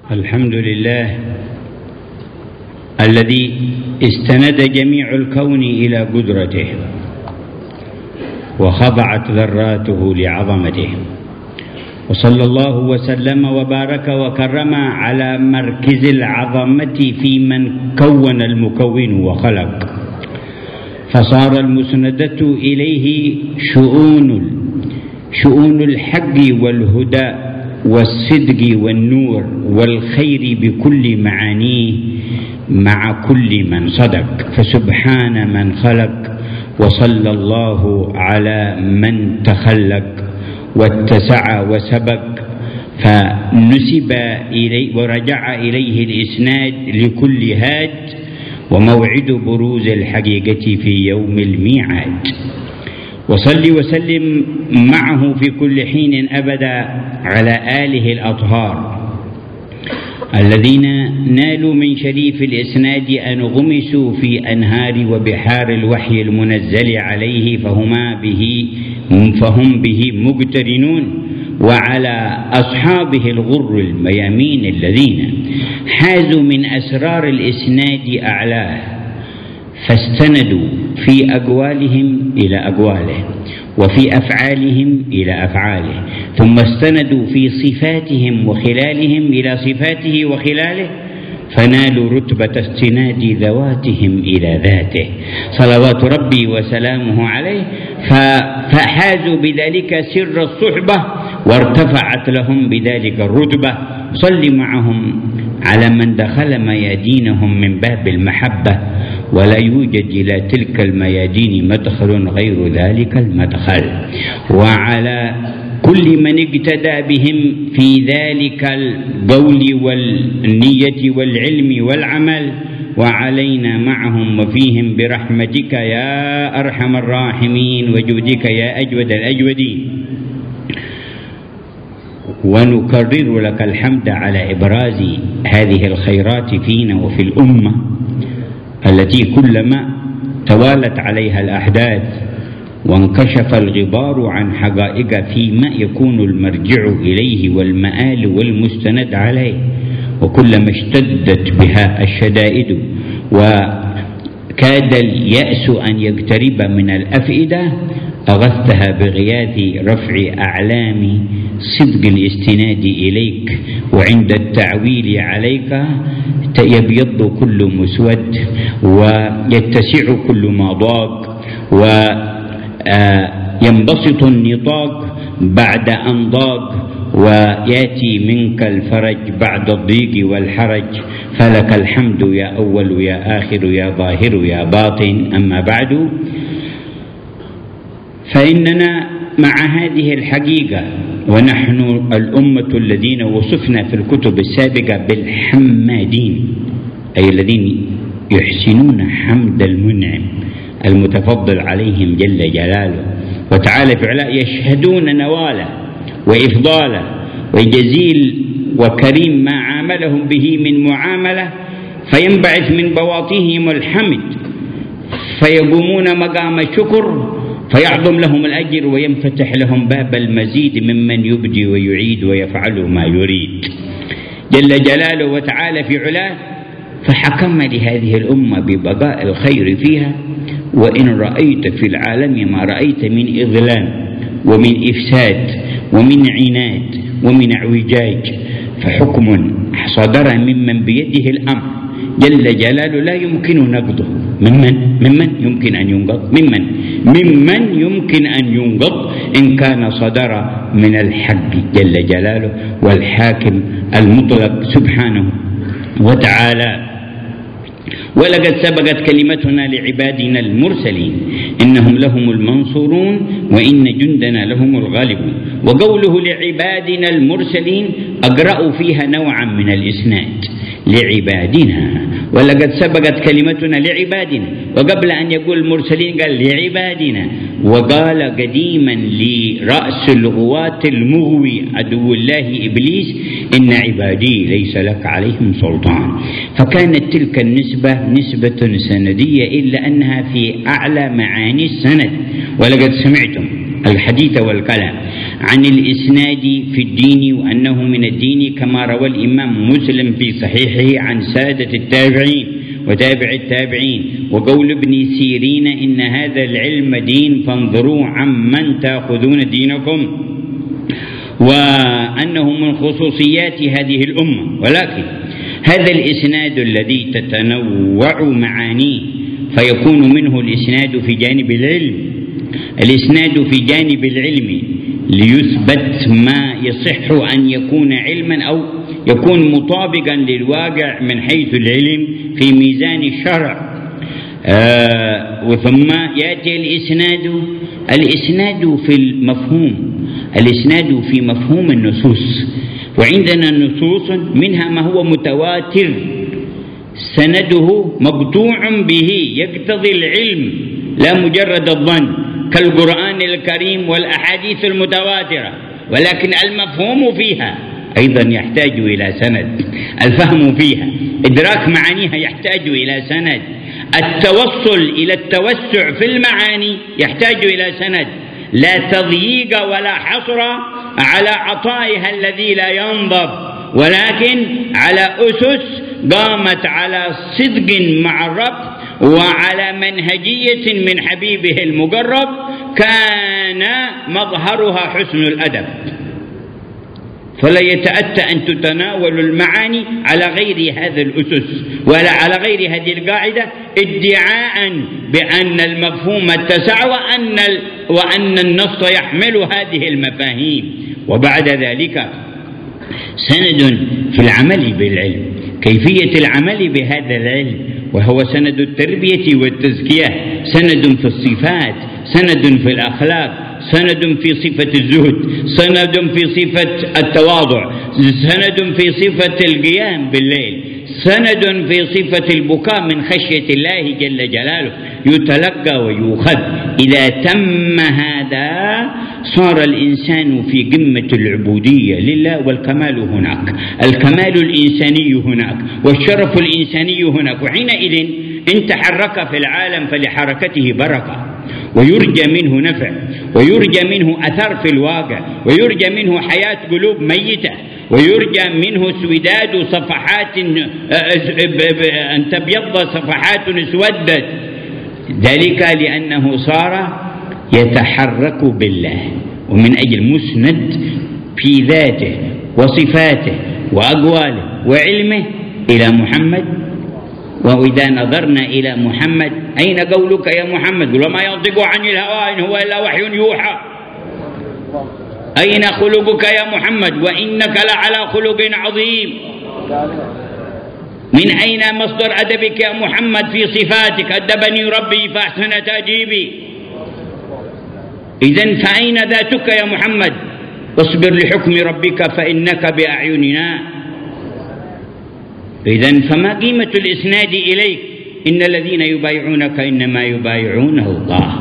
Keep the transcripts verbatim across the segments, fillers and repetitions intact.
الحمد لله الذي استند جميع الكون إلى قدرته وخضعت ذراته لعظمته، وصلى الله وسلم وبارك وكرم على مركز العظمة في من كون المكون وخلق، فصار المسندة إليه شؤون شؤون الحق والهدى والصدق والنور والخير بكل معانيه مع كل من صدق، فسبحان من خلق، وصلى الله على من تخلق واتسع وسبق فنسب إليه ورجع إليه الإسناد لكل هاد، وموعد بروز الحقيقة في يوم الميعاد. وصل وسلم معه في كل حين أبدا على آله الأطهار الذين نالوا من شريف الإسناد أن غمسوا في أنهار وبحار الوحي المنزل عليه، فهما به فهم به مقترنون، وعلى أصحابه الغر الميامين الذين حازوا من أسرار الإسناد أعلاه، فاستندوا في أقوالهم إلى أقواله، وفي أفعالهم إلى أفعاله، ثم استندوا في صفاتهم وخلالهم إلى صفاته وخلاله، فنالوا رتبة استناد ذواتهم إلى ذاته صلوات ربي وسلامه عليه، فحازوا بذلك سر الصحبة وارتفعت لهم بذلك الرتبة. صل معهم على من دخل ميادينهم من باب المحبة، ولا يوجد إلى تلك الميادين مدخل غير ذلك المدخل، وعلى كل من اقتدى بهم في ذلك القول والنية والعلم والعمل، وعلينا معهم وفيهم برحمتك يا أرحم الراحمين وجودك يا أجود الأجودين. ونكرر لك الحمد على إبراز هذه الخيرات فينا وفي الأمة التي كلما توالت عليها الأحداث وانكشف الغبار عن حقائق فيما يكون المرجع إليه والمآل والمستند عليه، وكلما اشتدت بها الشدائد وكاد اليأس أن يقترب من الأفئدة، أغثتها بغياث رفع أعلام صدق الاستناد إليك، وعند التعويل عليك يبيض كل مسود ويتسع كل ما ضاق، وينبسط النطاق بعد أن ضاق، ويأتي منك الفرج بعد الضيق والحرج، فلك الحمد يا أول يا آخر يا ظاهر يا باطن. أما بعد، فإننا مع هذه الحقيقة ونحن الأمة الذين وصفنا في الكتب السابقة بالحمادين، أي الذين يحسنون حمد المنعم المتفضل عليهم جل جلاله وتعالى في علاء، يشهدون نواله وإفضاله وجزيل وكريم ما عاملهم به من معاملة، فينبعث من بواطنهم الحمد، فيقومون مقام الشكر، فيعظم لهم الأجر وينفتح لهم باب المزيد ممن يبدي ويعيد ويفعل ما يريد جل جلاله وتعالى في علاه. فحكم لهذه الأمة ببقاء الخير فيها، وإن رأيت في العالم ما رأيت من إظلام ومن إفساد ومن عناد ومن اعوجاج، فحكم صدر ممن بيده الأمر جل جلاله لا يمكن نقضه. ممن ممن يمكن أن ينقض ممن ممن يمكن أن ينقض إن كان صدر من الحق جل جلاله والحاكم المطلق سبحانه وتعالى. ولقد سبقت كلمتنا لعبادنا المرسلين إنهم لهم المنصورون وإن جندنا لهم الغالبون. وقوله لعبادنا المرسلين أقرأوا فيها نوعا من الإسناد لعبادنا، ولقد سبقت كلمتنا لعبادنا، وقبل أن يقول المرسلين قال لعبادنا، وقال قديما لرأس الغواة المغوي عدو الله إبليس إن عبادي ليس لك عليهم سلطان. فكانت تلك النسبة نسبة سندية، إلا أنها في أعلى معاني السند. ولقد سمعتم الحديث والكلام عن الإسناد في الدين وأنه من الدين كما روى الإمام مسلم في صحيحه عن سادة التابعين وتابع التابعين وقول ابن سيرين إن هذا العلم دين فانظروا عمن تأخذون دينكم، وأنه من خصوصيات هذه الأمة. ولكن هذا الإسناد الذي تتنوع معانيه فيكون منه الإسناد في جانب العلم، الإسناد في جانب العلم ليثبت ما يصح أن يكون علما أو يكون مطابقا للواقع من حيث العلم في ميزان الشرع. آه وثم يأتي الإسناد الإسناد في المفهوم، الإسناد في مفهوم النصوص، وعندنا نصوص منها ما هو متواتر سنده مقطوع به يقتضي العلم لا مجرد الظن كالقرآن الكريم والأحاديث المتواترة، ولكن المفهوم فيها أيضا يحتاج إلى سند، الفهم فيها إدراك معانيها يحتاج إلى سند، التوصل إلى التوسع في المعاني يحتاج إلى سند، لا تضييق ولا حصر على عطائها الذي لا ينضب، ولكن على أسس قامت على صدق مع الرب وعلى منهجية من حبيبه المقرب كان مظهرها حسن الأدب. فلا يتأتى أن تتناول المعاني على غير هذا الأسس ولا على غير هذه القاعدة ادعاء بأن المفهوم اتسع وأن, وأن النص يحمل هذه المفاهيم. وبعد ذلك سند في العمل بالعلم، كيفية العمل بهذا العلم وهو سند التربية والتزكية، سند في الصفات، سند في الأخلاق، سند في صفة الزهد، سند في صفة التواضع، سند في صفة القيام بالليل، سند في صفة البكاء من خشية الله جل جلاله، يتلقى ويؤخذ. إذا تم هذا صار الإنسان في قمة العبودية لله، والكمال هناك، الكمال الإنساني هناك، والشرف الإنساني هناك، وحينئذ إن تحرك في العالم فلحركته بركة، ويرجى منه نفع، ويرجى منه أثر في الواقع، ويرجى منه حياة قلوب ميتة، ويرجى منه سوداد صفحات أن تبيض صفحات اسودت، ذلك لأنه صار يتحرك بالله، ومن أجل مسند في ذاته وصفاته وأقواله وعلمه إلى محمد. وإذا نظرنا إلى محمد أين قولك يا محمد؟ قل وما ينطق عن الهوى إن هو إلا وحي يوحى. أين خلقك يا محمد؟ وإنك لعلى خلق عظيم. من أين مصدر أدبك يا محمد في صفاتك؟ أدبني ربي فأحسن تأديبي. إذن فأين ذاتك يا محمد؟ اصبر لحكم ربك فإنك بأعيننا. إذن فما قيمة الإسناد إليك؟ إن الذين يبايعونك إنما يبايعونه الله.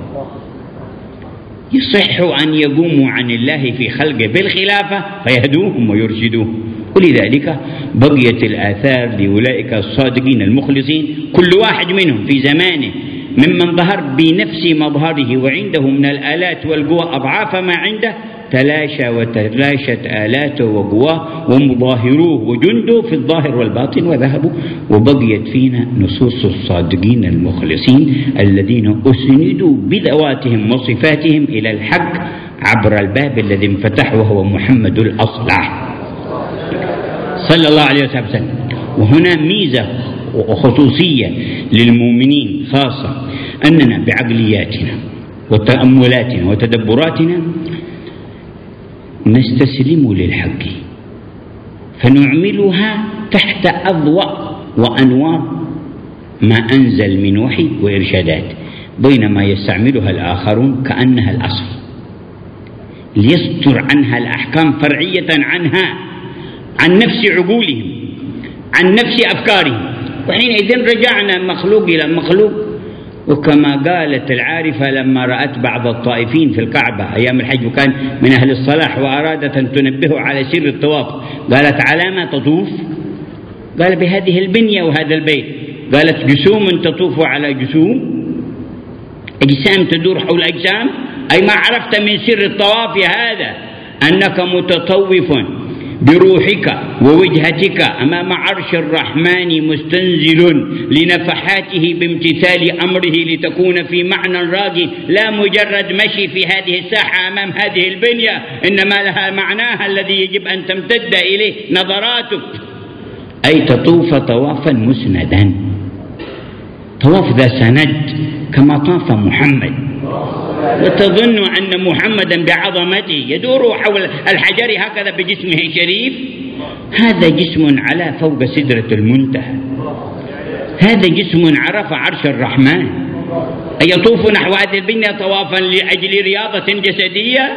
يصح أن يقوموا عن الله في خلقه بالخلافة فيهدوهم ويرشدوهم، ولذلك بقيت الآثار لأولئك الصادقين المخلصين كل واحد منهم في زمانه ممن ظهر بنفس مظهره وعنده من الآلات والقوى أضعاف ما عنده، تلاشى وتلاشت آلاته وقواه ومظاهروه وجنده في الظاهر والباطن وذهبوا، وبقيت فينا نصوص الصادقين المخلصين الذين أسندوا بذواتهم وصفاتهم إلى الحق عبر الباب الذي انفتح وهو محمد الأصلع صلى الله عليه وسلم. وهنا ميزة وخصوصية للمؤمنين خاصة، أننا بعقلياتنا وتأملاتنا وتدبراتنا نستسلم للحق فنعملها تحت أضواء وأنوار ما أنزل من وحي وإرشادات، بينما يستعملها الآخرون كأنها الأصل ليستر عنها الأحكام فرعية عنها، عن نفس عقولهم، عن نفس أفكارهم. وحينئذ رجعنا مخلوق إلى مخلوق. وكما قالت العارفة لما رأت بعض الطائفين في الكعبة أيام الحج وكان من أهل الصلاح وأرادت أن تنبهه على سر الطواف، قالت على ما تطوف؟ قال بهذه البنية وهذا البيت. قالت جسوم تطوف على جسوم، أجسام تدور حول أجسام. أي ما عرفت من سر الطواف هذا أنك متطوف بروحك ووجهتك أمام عرش الرحمن مستنزل لنفحاته بامتثال أمره لتكون في معنى راقي، لا مجرد مشي في هذه الساحة أمام هذه البنية، إنما لها معناها الذي يجب أن تمتد إليه نظراتك، أي تطوف طوافا مسندا، طواف ذا سند كما طاف محمد. وتظن أن محمدا بعظمته يدور حول الحجر هكذا بجسمه الشريف؟ هذا جسم على فوق سدرة المنتهى، هذا جسم عرف عرش الرحمن، أيطوف نحو هذه البنية طوافا لأجل رياضة جسدية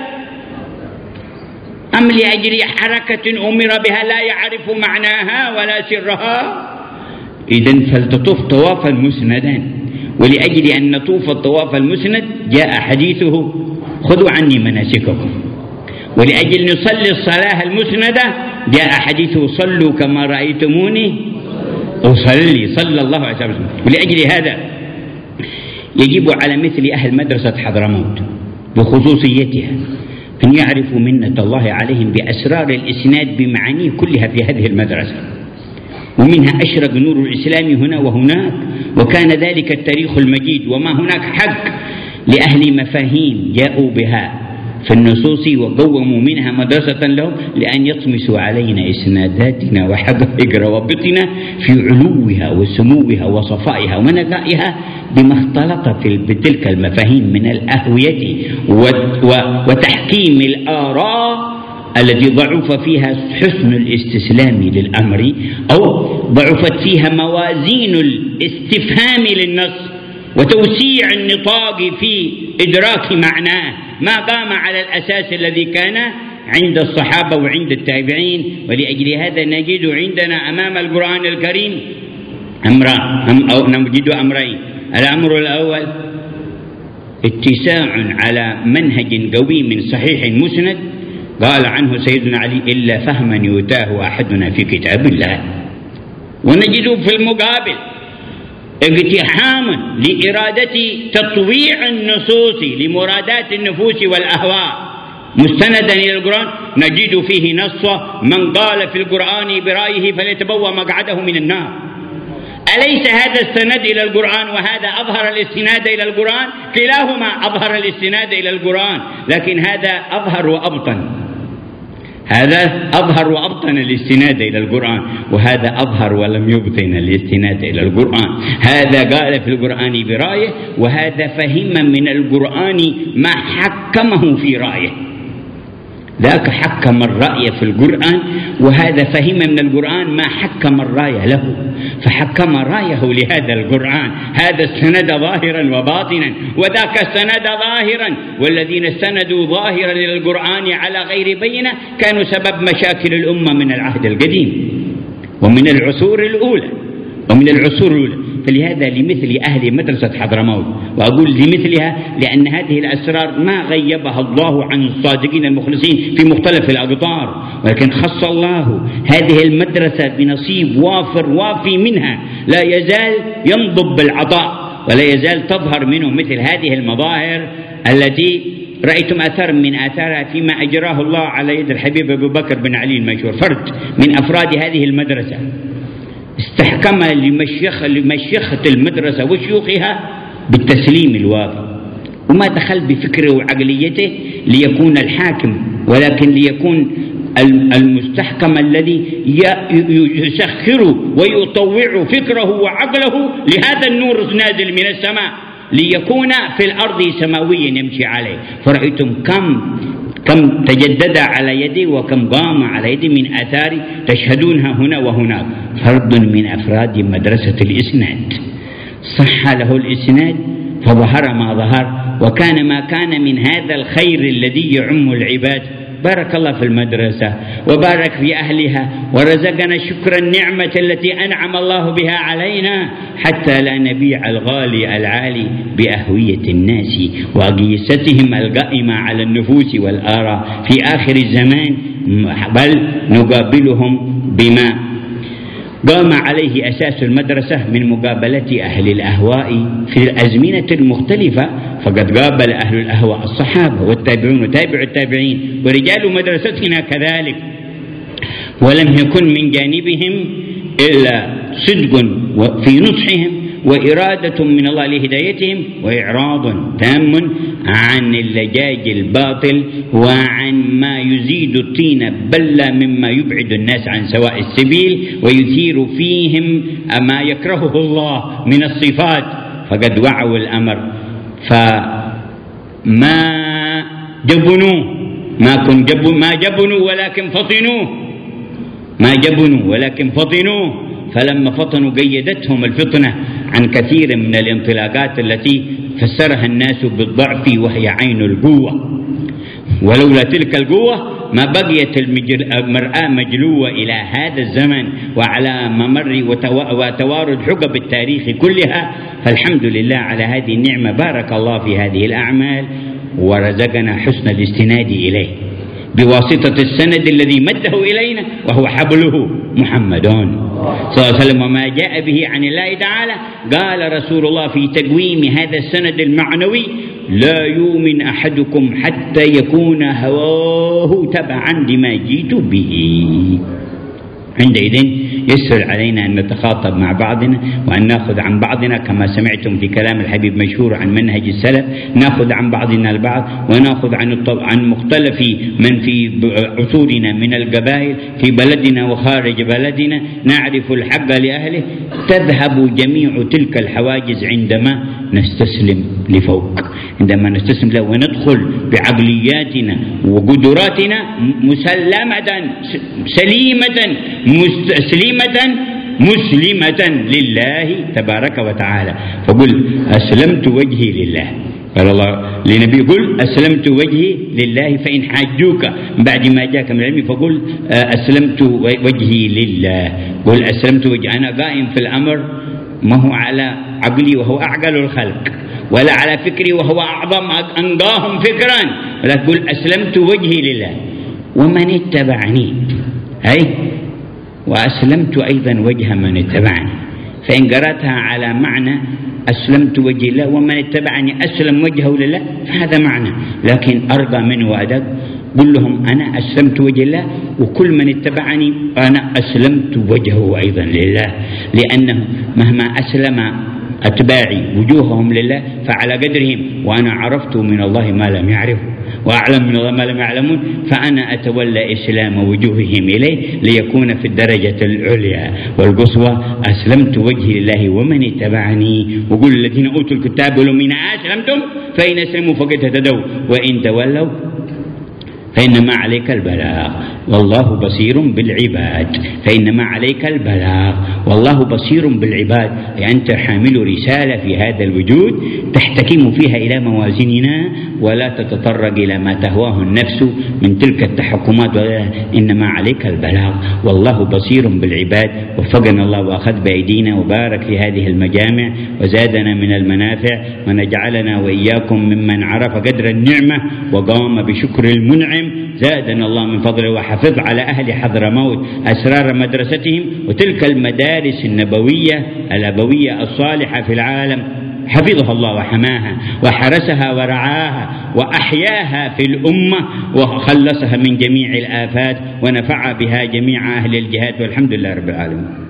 أم لأجل حركة أمر بها لا يعرف معناها ولا سرها؟ إذن فلتطوف طوافا مسندا. ولأجل أن نطوف الطواف المسند جاء حديثه خذوا عني مناسككم، ولأجل نصلي الصلاة المسندة جاء حديثه صلوا كما رأيتموني أصلي صلى الله عليه وسلم. ولأجل هذا يجب على مثل أهل مدرسة حضرموت بخصوصيتها أن يعرفوا منة الله عليهم بأسرار الإسناد بمعانيه كلها في هذه المدرسة، ومنها أشرق نور الإسلام هنا وهناك، وكان ذلك التاريخ المجيد. وما هناك حق لأهل مفاهيم جاءوا بها في النصوص وقوموا منها مدرسة لهم لأن يطمسوا علينا إسناداتنا وحقائق روابطنا في علوها وسموها وصفائها ونقائها بما اختلط في بتلك المفاهيم من الأهوية وتحكيم الآراء التي ضعف فيها حسن الاستسلام للأمر، أو ضعفت فيها موازين الاستفهام للنص وتوسيع النطاق في إدراك معناه، ما قام على الأساس الذي كان عند الصحابة وعند التابعين. ولأجل هذا نجد عندنا أمام القرآن الكريم أمران، أو نجد أمرين. الأمر الأول اتساع على منهج قويم صحيح مسند قال عنه سيدنا علي إلا فهما يتاه أحدنا في كتاب الله، ونجد في المقابل اقتحام لإرادة تطويع النصوص لمرادات النفوس والأهواء مستندا إلى القرآن، نجد فيه نص من قال في القرآن برأيه فليتبوأ مقعده من النار. أليس هذا السند إلى القرآن وهذا أظهر الاستناد إلى القرآن؟ كلاهما أظهر الاستناد إلى القرآن، لكن هذا أظهر وأبطن، هذا أظهر وأبطن الاستناد إلى القرآن، وهذا أظهر ولم يبطن الاستناد إلى القرآن. هذا قال في القرآن برأيه، وهذا فهم من القرآن ما حكمه في رأيه. ذاك حكم الرأي في القرآن، وهذا فهم من القرآن ما حكم الرأي له، فحكم رأيه لهذا القرآن. هذا السند ظاهرا وباطنا، وذاك السند ظاهرا، والذين استندوا ظاهرا إلى القرآن على غير بينة كانوا سبب مشاكل الأمة من العهد القديم ومن العصور الأولى ومن العصور الأولى. فلهذا لمثل أهل مدرسة حضرموت، وأقول لمثلها لأن هذه الأسرار ما غيبها الله عن الصادقين المخلصين في مختلف الأقطار، ولكن خص الله هذه المدرسة بنصيب وافر وافي منها، لا يزال ينضب بالعطاء ولا يزال تظهر منه مثل هذه المظاهر التي رأيتم أثر من آثارها فيما أجراه الله على يد الحبيب أبو بكر بن علي المشهور، فرد من أفراد هذه المدرسة استحكم لمشيخة, لمشيخة المدرسة وشيوخها بالتسليم الوافي، وما دخل بفكره وعقليته ليكون الحاكم، ولكن ليكون المستحكم الذي يسخر ويطوع فكره وعقله لهذا النور نازل من السماء ليكون في الأرض سماويا يمشي عليه. فرأيتم كم كم تجدد على يدي وكم قام على يدي من آثار تشهدونها هنا وهناك. فرد من أفراد مدرسة الإسناد صح له الإسناد فظهر ما ظهر، وكان ما كان من هذا الخير الذي يعم العباد. بارك الله في المدرسة وبارك في أهلها، ورزقنا شكر النعمة التي أنعم الله بها علينا حتى لا نبيع الغالي العالي بأهوية الناس وأقيستهم القائمة على النفوس والآراء في آخر الزمان، بل نقابلهم بما قام عليه أساس المدرسة من مقابلة أهل الأهواء في الأزمنة المختلفة، فقد قابل أهل الأهواء الصحابة والتابعون وتابع التابعين ورجال مدرستنا كذلك، ولم يكن من جانبهم إلا صدق في نصحهم وإرادة من الله لهدايتهم وإعراض تام عن اللجاج الباطل وعن ما يزيد الطين بلة مما يبعد الناس عن سواء السبيل ويثير فيهم ما يكرهه الله من الصفات، فقد وعوا الأمر فما جبنوه ما كن جب ما جبنوا ولكن فطنوه ما جبنوا ولكن فطنوه فلما فطنوا قيدتهم الفطنة عن كثير من الانطلاقات التي فسرها الناس بالضعف وهي عين القوة، ولولا تلك القوة ما بقيت المرآة مجلوة إلى هذا الزمن وعلى ممر وتوارد حقب التاريخ كلها. فالحمد لله على هذه النعمة، بارك الله في هذه الأعمال ورزقنا حسن الاستناد إليه بواسطة السند الذي مده إلينا وهو حبله محمد صلى الله عليه وسلم وما جاء به عن الله تعالى. قال رسول الله في تقويم هذا السند المعنوي: لا يؤمن أحدكم حتى يكون هواه تبعا لما جئت به. عندئذ يسهل علينا أن نتخاطب مع بعضنا وأن نأخذ عن بعضنا كما سمعتم في كلام الحبيب مشهور عن منهج السلف، نأخذ عن بعضنا البعض ونأخذ عن عن مختلف من في عصورنا من القبائل في بلدنا وخارج بلدنا، نعرف الحق لأهله. تذهب جميع تلك الحواجز عندما نستسلم لفوق، عندما نستسلم له وندخل بعقلياتنا وقدراتنا مسلمة سليمة مسلمة مسلمة لله تبارك وتعالى. فقل أسلمت وجهي لله، قال الله لنبي قل أسلمت وجهي لله فإن حاجوك بعد ما جاءك من العلم فقل أسلمت وجهي لله. قل أسلمت وجهي، أنا قائم في الأمر ما هو على عقلي وهو أعقل الخلق ولا على فكري وهو أعظم أنقاهم فكرا، ولكن قل أسلمت وجهي لله ومن اتبعني، أي وأسلمت أيضا وجه من اتبعني. فإن قرأتها على معنى أسلمت وجه الله ومن اتبعني أسلم وجهه لله فهذا معنى، لكن أرقى منه وأدق قل لهم أنا أسلمت وجه الله وكل من اتبعني أنا أسلمت وجهه أيضا لله، لأنه مهما أسلم أتباعي وجوههم لله فعلى قدرهم، وأنا عرفت من الله ما لم يعرفوا وأعلم من الله ما لم يعلمون، فأنا أتولى إسلام وجوههم إليه ليكون في الدرجة العليا والقصوى. أسلمت وجهي لله ومن اتبعني. وقل الذين أوتوا الكتاب من أسلمتم فإن أسلموا فقد اهتدوا وإن تولوا فإنما عليك البلاغ والله بصير بالعباد. فإنما عليك البلاغ والله بصير بالعباد، أي أنت حامل رسالة في هذا الوجود تحتكم فيها إلى موازيننا ولا تتطرق إلى ما تهواه النفس من تلك التحكمات، إنما عليك البلاغ والله بصير بالعباد. وفقنا الله وأخذ بأيدينا وبارك في هذه المجامع وزادنا من المنافع ونجعلنا وإياكم ممن عرف قدر النعمة وقام بشكر المنعم. زادنا الله من فضله وحفظ على أهل حضرموت أسرار مدرستهم وتلك المدارس النبوية الأبوية الصالحة في العالم، حفظها الله وحماها وحرسها ورعاها وأحياها في الأمة وخلصها من جميع الآفات ونفع بها جميع أهل الجهاد، والحمد لله رب العالمين.